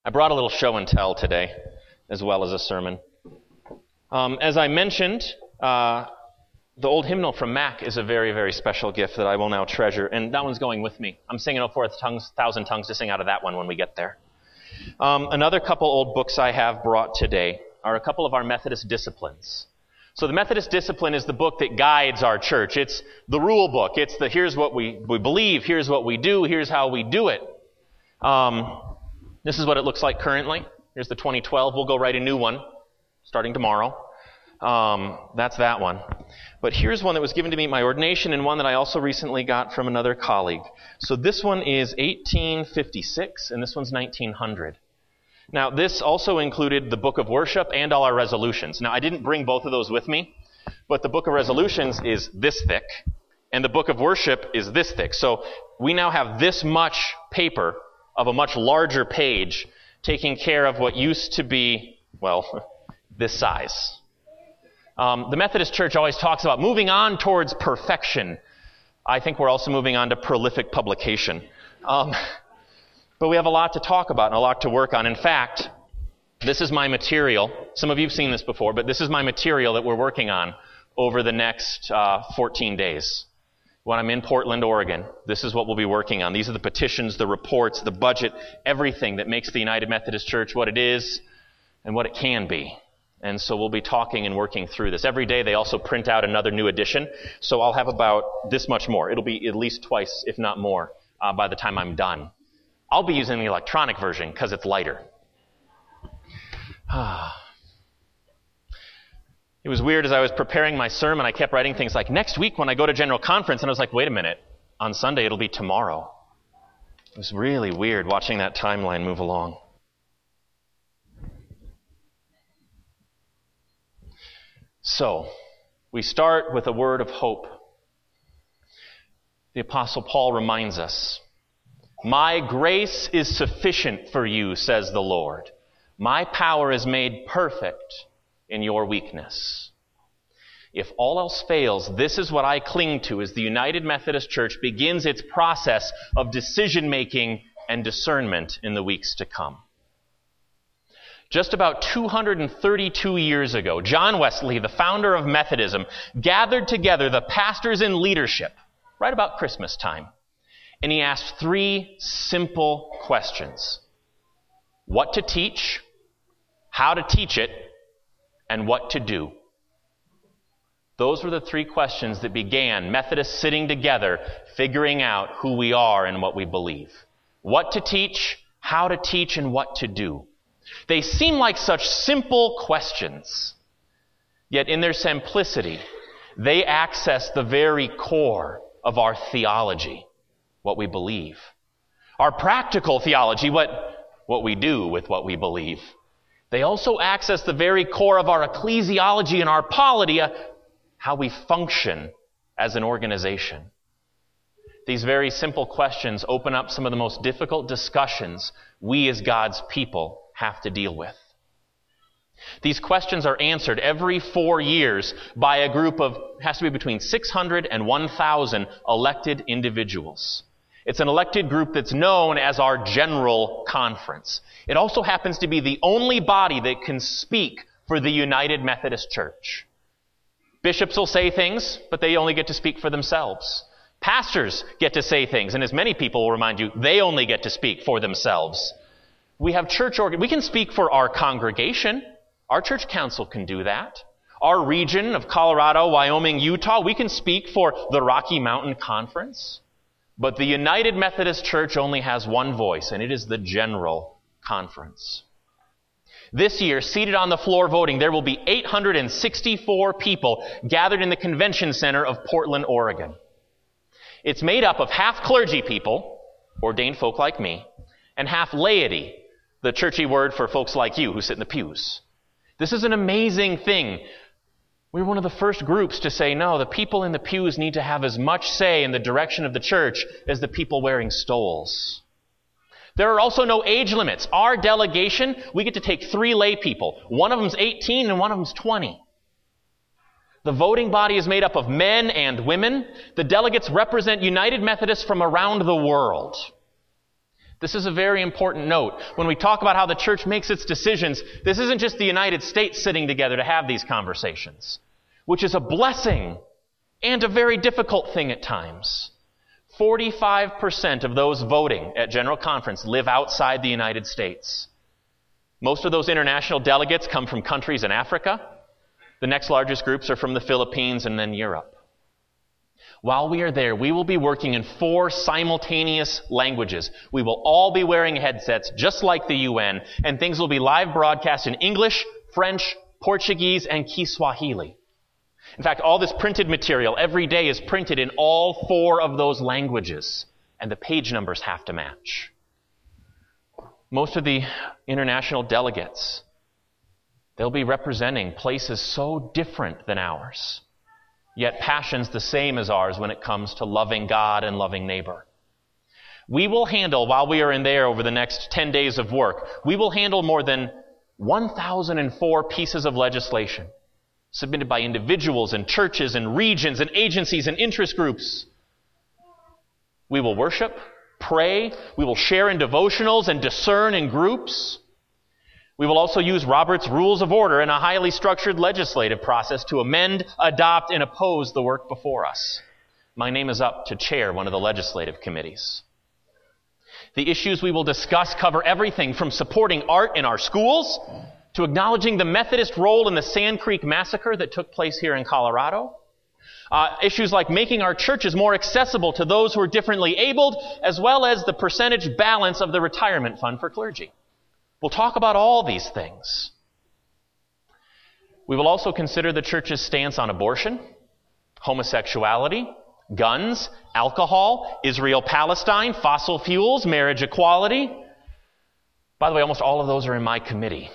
I brought a little show and tell today, as well as a sermon. As I mentioned, the old hymnal from Mac is a very, very special gift that I will now treasure, and that one's going with me. I'm singing "Oh, for a Thousand Tongues" to sing out of that one when we get there. Another couple old books I have brought today are a couple of our Methodist disciplines. So the Methodist discipline is the book that guides our church. It's the rule book. It's the here's what we believe, here's what we do, here's how we do it. This is what it looks like currently. Here's the 2012. We'll go write a new one starting tomorrow. That's that one. But here's one that was given to me at my ordination and one that I also recently got from another colleague. So this one is 1856 and this one's 1900. Now this also included the Book of Worship and all our resolutions. Now I didn't bring both of those with me, but the Book of Resolutions is this thick and the Book of Worship is this thick. So we now have this much paper of a much larger page taking care of what used to be, well, this size. The Methodist Church always talks about moving on towards perfection. I think we're also moving on to prolific publication. But we have a lot to talk about and a lot to work on. In fact, this is my material. Some of you have seen this before, but this is my material that we're working on over the next 14 days. When I'm in Portland, Oregon, this is what we'll be working on. These are the petitions, the reports, the budget, everything that makes the United Methodist Church what it is and what it can be. And so we'll be talking and working through this. Every day they also print out another new edition, so I'll have about this much more. It'll be at least twice, if not more, by the time I'm done. I'll be using the electronic version because it's lighter. It was weird as I was preparing my sermon, I kept writing things like, next week when I go to General Conference, and I was like, wait a minute, on Sunday it'll be tomorrow. It was really weird watching that timeline move along. So, we start with a word of hope. The Apostle Paul reminds us, my grace is sufficient for you, says the Lord. My power is made perfect in your weakness. If all else fails, this is what I cling to as the United Methodist Church begins its process of decision-making and discernment in the weeks to come. Just about 232 years ago, John Wesley, the founder of Methodism, gathered together the pastors in leadership right about Christmas time. And he asked three simple questions. What to teach, how to teach it, and what to do. Those were the three questions that began Methodists sitting together, figuring out who we are and what we believe. What to teach, how to teach, and what to do. They seem like such simple questions, yet in their simplicity, they access the very core of our theology, what we believe. Our practical theology, what we do with what we believe. They also access the very core of our ecclesiology and our polity, how we function as an organization. These very simple questions open up some of the most difficult discussions we as God's people have to deal with. These questions are answered every 4 years by a group of, has to be between 600 and 1,000 elected individuals. It's an elected group that's known as our General Conference. It also happens to be the only body that can speak for the United Methodist Church. Bishops will say things, but they only get to speak for themselves. Pastors get to say things, and as many people will remind you, they only get to speak for themselves. We have we can speak for our congregation. Our church council can do that. Our region of Colorado, Wyoming, Utah, we can speak for the Rocky Mountain Conference. But the United Methodist Church only has one voice, and it is the General Conference. This year, seated on the floor voting, there will be 864 people gathered in the convention center of Portland, Oregon. It's made up of half clergy people, ordained folk like me, and half laity, the churchy word for folks like you who sit in the pews. This is an amazing thing. We were one of the first groups to say, no, the people in the pews need to have as much say in the direction of the church as the people wearing stoles. There are also no age limits. Our delegation, we get to take 3 lay people. One of them's 18 and one of them's 20. The voting body is made up of men and women. The delegates represent United Methodists from around the world. This is a very important note. When we talk about how the church makes its decisions, this isn't just the United States sitting together to have these conversations, which is a blessing and a very difficult thing at times. 45% of those voting at General Conference live outside the United States. Most of those international delegates come from countries in Africa. The next largest groups are from the Philippines and then Europe. While we are there, we will be working in 4 simultaneous languages. We will all be wearing headsets just like the UN, and things will be live broadcast in English, French, Portuguese, and Kiswahili. In fact, all this printed material every day is printed in all 4 of those languages, and the page numbers have to match. Most of the international delegates, they'll be representing places so different than ours, yet passions the same as ours when it comes to loving God and loving neighbor. We will handle, while we are in there over the next 10 days of work, we will handle more than 1,004 pieces of legislation submitted by individuals and churches and regions and agencies and interest groups. We will worship, pray, we will share in devotionals and discern in groups. We will also use Robert's Rules of Order in a highly structured legislative process to amend, adopt, and oppose the work before us. My name is up to chair one of the legislative committees. The issues we will discuss cover everything from supporting art in our schools to acknowledging the Methodist role in the Sand Creek Massacre that took place here in Colorado. Issues like making our churches more accessible to those who are differently abled, as well as the percentage balance of the retirement fund for clergy. We'll talk about all these things. We will also consider the church's stance on abortion, homosexuality, guns, alcohol, Israel-Palestine, fossil fuels, marriage equality. By the way, almost all of those are in my committee.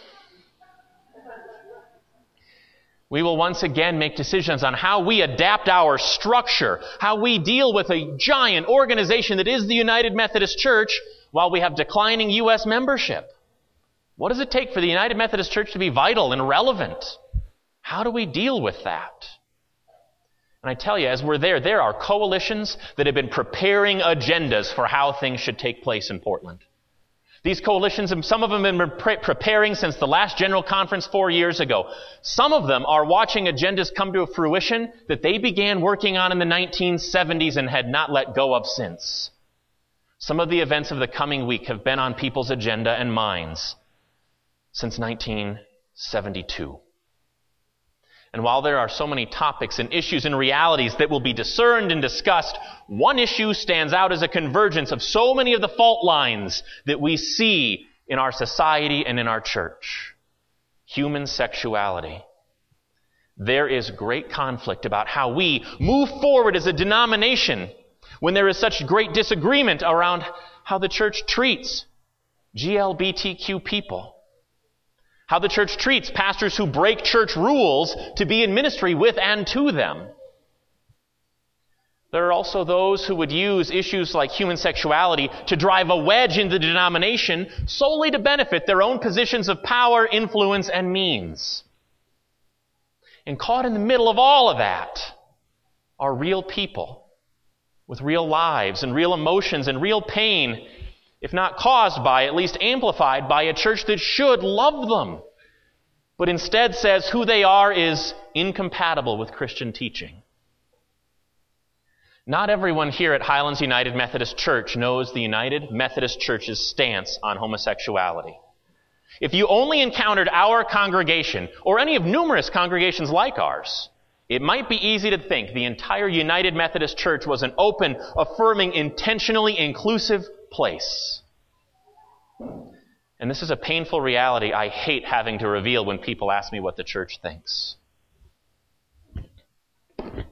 We will once again make decisions on how we adapt our structure, how we deal with a giant organization that is the United Methodist Church while we have declining U.S. membership. What does it take for the United Methodist Church to be vital and relevant? How do we deal with that? And I tell you, as we're there are coalitions that have been preparing agendas for how things should take place in Portland. These coalitions, some of them have been preparing since the last General Conference 4 years ago. Some of them are watching agendas come to fruition that they began working on in the 1970s and had not let go of since. Some of the events of the coming week have been on people's agenda and minds since 1972. And while there are so many topics and issues and realities that will be discerned and discussed, one issue stands out as a convergence of so many of the fault lines that we see in our society and in our church. Human sexuality. There is great conflict about how we move forward as a denomination when there is such great disagreement around how the church treats GLBTQ people. How the church treats pastors who break church rules to be in ministry with and to them. There are also those who would use issues like human sexuality to drive a wedge into the denomination solely to benefit their own positions of power, influence, and means. And caught in the middle of all of that are real people with real lives and real emotions and real pain, if not caused by, at least amplified by a church that should love them, but instead says who they are is incompatible with Christian teaching. Not everyone here at Highlands United Methodist Church knows the United Methodist Church's stance on homosexuality. If you only encountered our congregation, or any of numerous congregations like ours, it might be easy to think the entire United Methodist Church was an open, affirming, intentionally inclusive place. And this is a painful reality I hate having to reveal when people ask me what the church thinks. The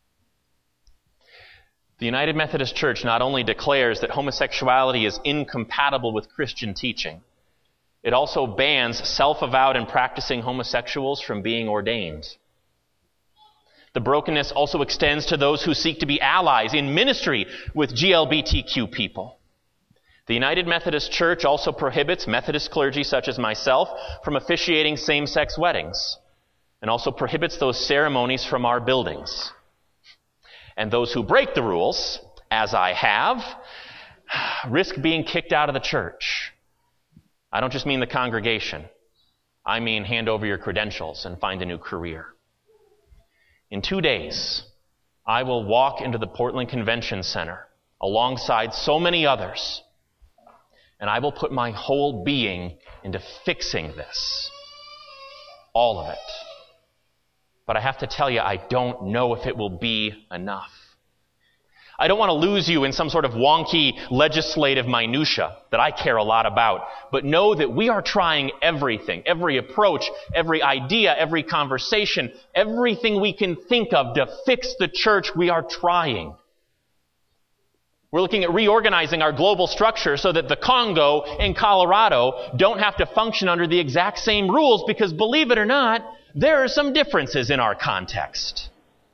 United Methodist Church not only declares that homosexuality is incompatible with Christian teaching, it also bans self-avowed and practicing homosexuals from being ordained. The brokenness also extends to those who seek to be allies in ministry with GLBTQ people. The United Methodist Church also prohibits Methodist clergy such as myself from officiating same-sex weddings, and also prohibits those ceremonies from our buildings. And those who break the rules, as I have, risk being kicked out of the church. I don't just mean the congregation. I mean hand over your credentials and find a new career. In 2 days, I will walk into the Portland Convention Center alongside so many others, and I will put my whole being into fixing this. All of it. But I have to tell you, I don't know if it will be enough. I don't want to lose you in some sort of wonky legislative minutia that I care a lot about, but know that we are trying everything, every approach, every idea, every conversation, everything we can think of to fix the church, we are trying. We're looking at reorganizing our global structure so that the Congo and Colorado don't have to function under the exact same rules because, believe it or not, there are some differences in our context.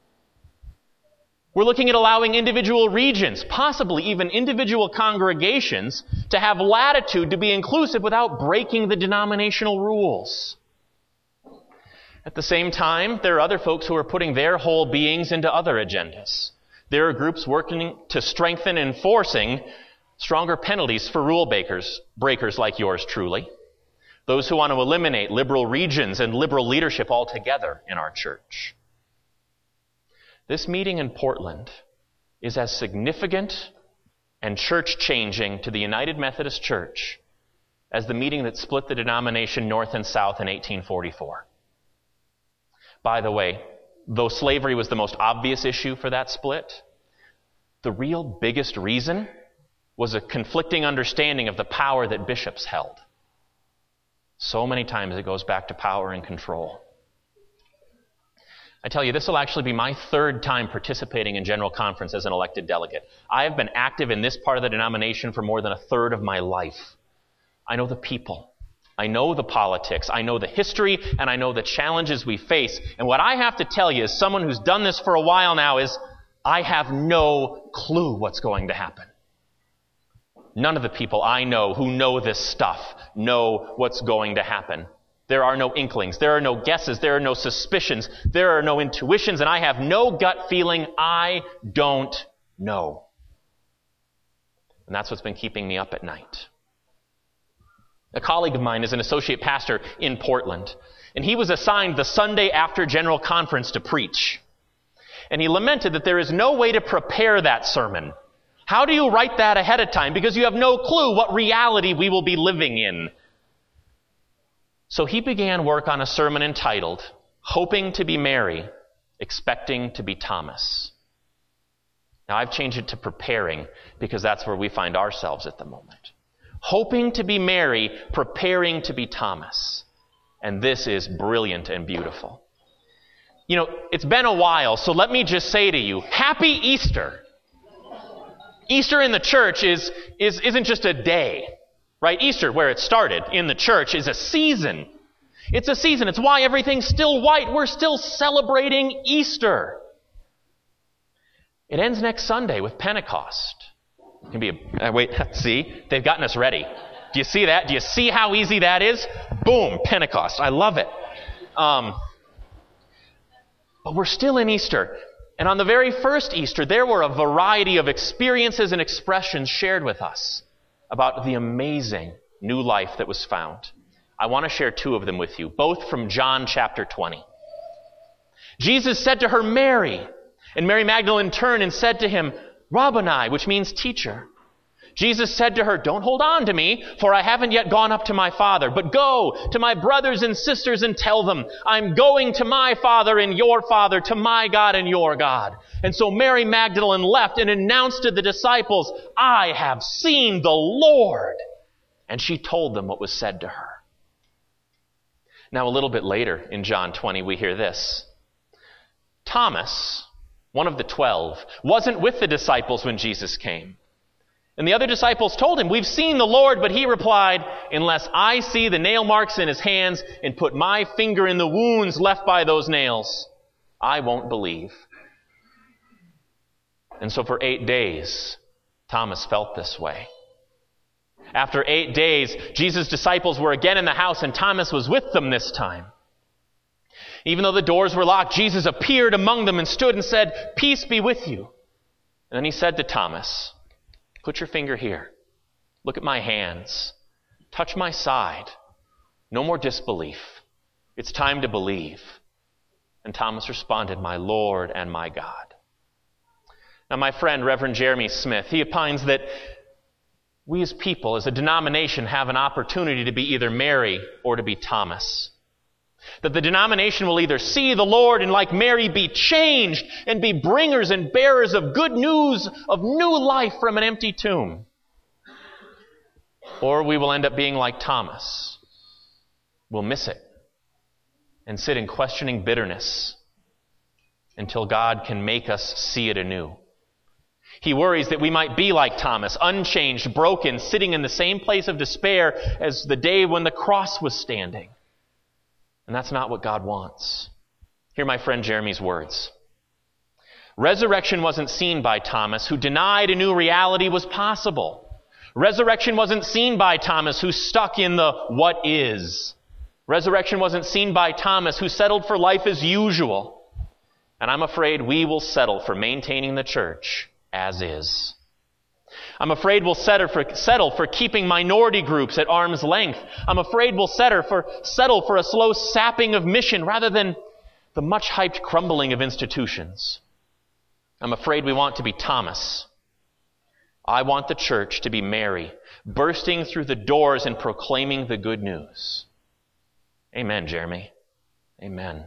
We're looking at allowing individual regions, possibly even individual congregations, to have latitude to be inclusive without breaking the denominational rules. At the same time, there are other folks who are putting their whole beings into other agendas. There are groups working to strengthen enforcing stronger penalties for rule breakers like yours truly. Those who want to eliminate liberal regions and liberal leadership altogether in our church. This meeting in Portland is as significant and church-changing to the United Methodist Church as the meeting that split the denomination north and south in 1844. By the way, though slavery was the most obvious issue for that split, the real biggest reason was a conflicting understanding of the power that bishops held. So many times it goes back to power and control. I tell you, this will actually be my third time participating in General Conference as an elected delegate. I have been active in this part of the denomination for more than a third of my life. I know the people. I know the politics. I know the history, and I know the challenges we face. And what I have to tell you as someone who's done this for a while now is I have no clue what's going to happen. None of the people I know who know this stuff know what's going to happen. There are no inklings. There are no guesses. There are no suspicions. There are no intuitions. And I have no gut feeling. I don't know. And that's what's been keeping me up at night. A colleague of mine is an associate pastor in Portland. And he was assigned the Sunday after General Conference to preach. And he lamented that there is no way to prepare that sermon. How do you write that ahead of time? Because you have no clue what reality we will be living in. So he began work on a sermon entitled, Hoping to be Mary, Expecting to be Thomas. Now I've changed it to Preparing because that's where we find ourselves at the moment. Hoping to be Mary, preparing to be Thomas. And this is brilliant and beautiful. You know, it's been a while, so let me just say to you, Happy Easter. Easter in the church isn't just a day. Right? Easter, where it started in the church, is a season. It's a season. It's why everything's still white. We're still celebrating Easter. It ends next Sunday with Pentecost. It can be see? They've gotten us ready. Do you see that? Do you see how easy that is? Boom, Pentecost. I love it. But we're still in Easter. And on the very first Easter, there were a variety of experiences and expressions shared with us about the amazing new life that was found. I want to share two of them with you, both from John chapter 20. Jesus said to her, Mary. And Mary Magdalene turned and said to him, Rabboni, which means teacher. Jesus said to her, don't hold on to me, for I haven't yet gone up to my Father, but go to my brothers and sisters and tell them, I'm going to my Father and your Father, to my God and your God. And so Mary Magdalene left and announced to the disciples, I have seen the Lord. And she told them what was said to her. Now a little bit later in John 20, we hear this. Thomas, one of the 12, wasn't with the disciples when Jesus came. And the other disciples told him, we've seen the Lord, but he replied, unless I see the nail marks in his hands and put my finger in the wounds left by those nails, I won't believe. And so for 8 days, Thomas felt this way. After 8 days, Jesus' disciples were again in the house, and Thomas was with them this time. Even though the doors were locked, Jesus appeared among them and stood and said, peace be with you. And then he said to Thomas, Put your finger here. Look at my hands. Touch my side. No more disbelief. It's time to believe. And Thomas responded, my Lord and my God. Now, my friend, Reverend Jeremy Smith, he opines that we as people, as a denomination, have an opportunity to be either Mary or to be Thomas. That the denomination will either see the Lord and, like Mary, be changed and be bringers and bearers of good news of new life from an empty tomb. Or we will end up being like Thomas. We'll miss it and sit in questioning bitterness until God can make us see it anew. He worries that we might be like Thomas, unchanged, broken, sitting in the same place of despair as the day when the cross was standing. And that's not what God wants. Hear my friend Jeremy's words. Resurrection wasn't seen by Thomas, who denied a new reality was possible. Resurrection wasn't seen by Thomas, who stuck in the what is. Resurrection wasn't seen by Thomas, who settled for life as usual. And I'm afraid we will settle for maintaining the church as is. I'm afraid we'll settle for keeping minority groups at arm's length. I'm afraid we'll settle for a slow sapping of mission rather than the much-hyped crumbling of institutions. I'm afraid we want to be Thomas. I want the church to be Mary, bursting through the doors and proclaiming the good news. Amen, Jeremy. Amen.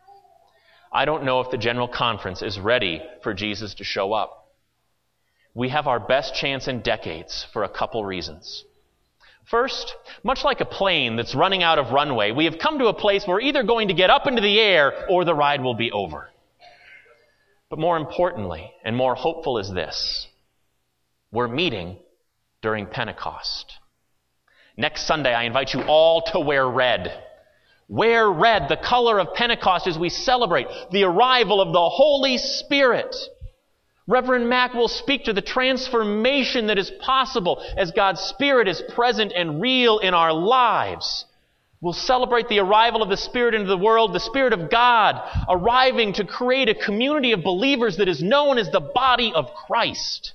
I don't know if the General Conference is ready for Jesus to show up. We have our best chance in decades for a couple reasons. First, much like a plane that's running out of runway, we have come to a place where we're either going to get up into the air or the ride will be over. But more importantly, and more hopeful is this: we're meeting during Pentecost. Next Sunday, I invite you all to wear red. Wear red, the color of Pentecost, as we celebrate the arrival of the Holy Spirit. Reverend Mack will speak to the transformation that is possible as God's Spirit is present and real in our lives. We'll celebrate the arrival of the Spirit into the world, the Spirit of God arriving to create a community of believers that is known as the body of Christ.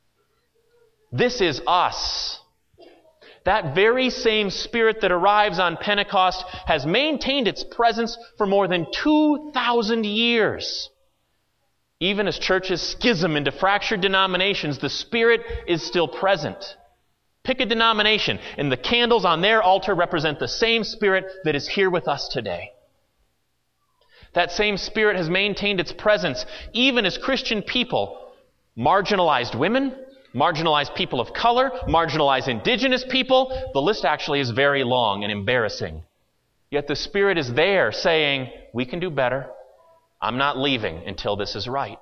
This is us. That very same Spirit that arrives on Pentecost has maintained its presence for more than 2,000 years. Even as churches schism into fractured denominations, the Spirit is still present. Pick a denomination, and the candles on their altar represent the same Spirit that is here with us today. That same Spirit has maintained its presence even as Christian people, marginalized women, marginalized people of color, marginalized indigenous people. The list actually is very long and embarrassing. Yet the Spirit is there saying, we can do better. I'm not leaving until this is right.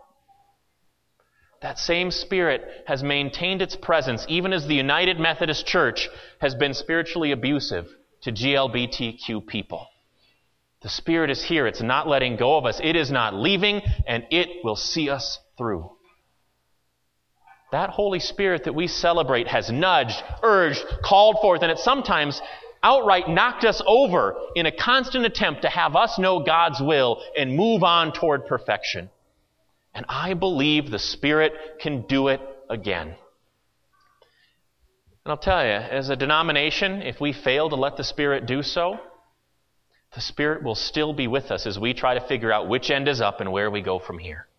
That same Spirit has maintained its presence even as the United Methodist Church has been spiritually abusive to GLBTQ people. The Spirit is here. It's not letting go of us. It is not leaving, and it will see us through. That Holy Spirit that we celebrate has nudged, urged, called forth, and it sometimes outright knocked us over in a constant attempt to have us know God's will and move on toward perfection. And I believe the Spirit can do it again. And I'll tell you, as a denomination, if we fail to let the Spirit do so, the Spirit will still be with us as we try to figure out which end is up and where we go from here.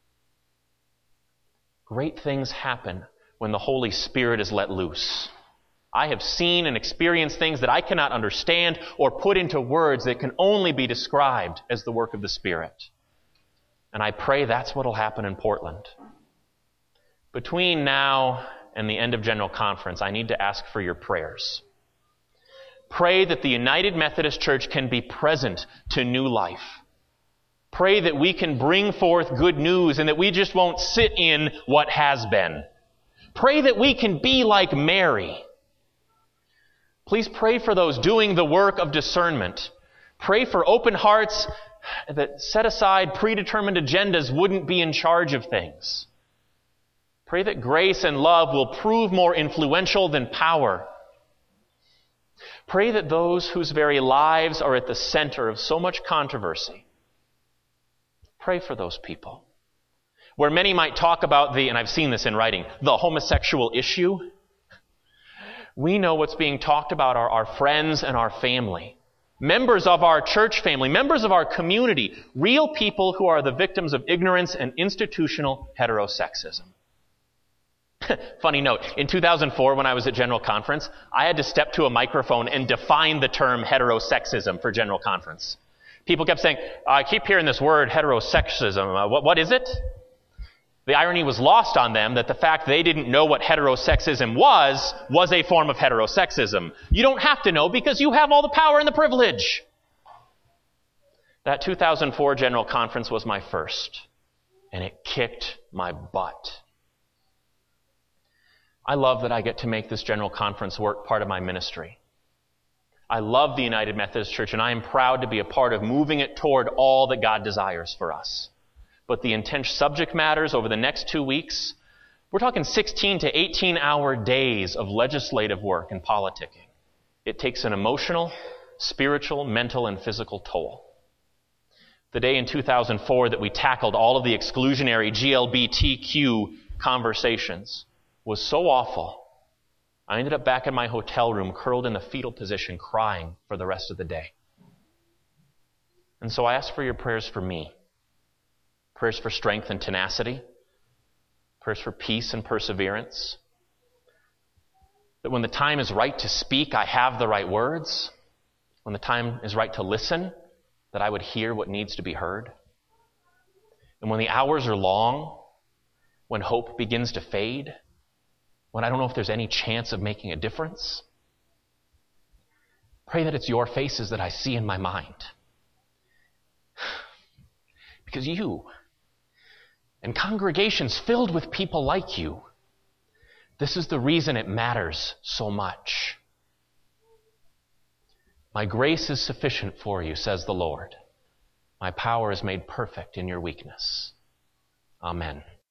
Great things happen when the Holy Spirit is let loose. I have seen and experienced things that I cannot understand or put into words that can only be described as the work of the Spirit. And I pray that's what will happen in Portland. Between now and the end of General Conference, I need to ask for your prayers. Pray that the United Methodist Church can be present to new life. Pray that we can bring forth good news and that we just won't sit in what has been. Pray that we can be like Mary. Please pray for those doing the work of discernment. Pray for open hearts that set aside predetermined agendas wouldn't be in charge of things. Pray that grace and love will prove more influential than power. Pray that those whose very lives are at the center of so much controversy, pray for those people. where many might talk about and I've seen this in writing, the homosexual issue. We know what's being talked about are our friends and our family. Members of our church family, members of our community, real people who are the victims of ignorance and institutional heterosexism. Funny note, in 2004 when I was at General Conference, I had to step to a microphone and define the term heterosexism for General Conference. People kept saying, I keep hearing this word heterosexism. What is it? The irony was lost on them that the fact they didn't know what heterosexism was a form of heterosexism. You don't have to know because you have all the power and the privilege. That 2004 General Conference was my first, and it kicked my butt. I love that I get to make this General Conference work part of my ministry. I love the United Methodist Church, and I am proud to be a part of moving it toward all that God desires for us. But the intense subject matters over the next 2 weeks, we're talking 16 to 18-hour days of legislative work and politicking. It takes an emotional, spiritual, mental, and physical toll. The day in 2004 that we tackled all of the exclusionary GLBTQ conversations was so awful, I ended up back in my hotel room, curled in the fetal position, crying for the rest of the day. And so I ask for your prayers for me. Prayers for strength and tenacity. Prayers for peace and perseverance. That when the time is right to speak, I have the right words. When the time is right to listen, that I would hear what needs to be heard. And when the hours are long, when hope begins to fade, when I don't know if there's any chance of making a difference, pray that it's your faces that I see in my mind. Because you and congregations filled with people like you, this is the reason it matters so much. My grace is sufficient for you, says the Lord. My power is made perfect in your weakness. Amen.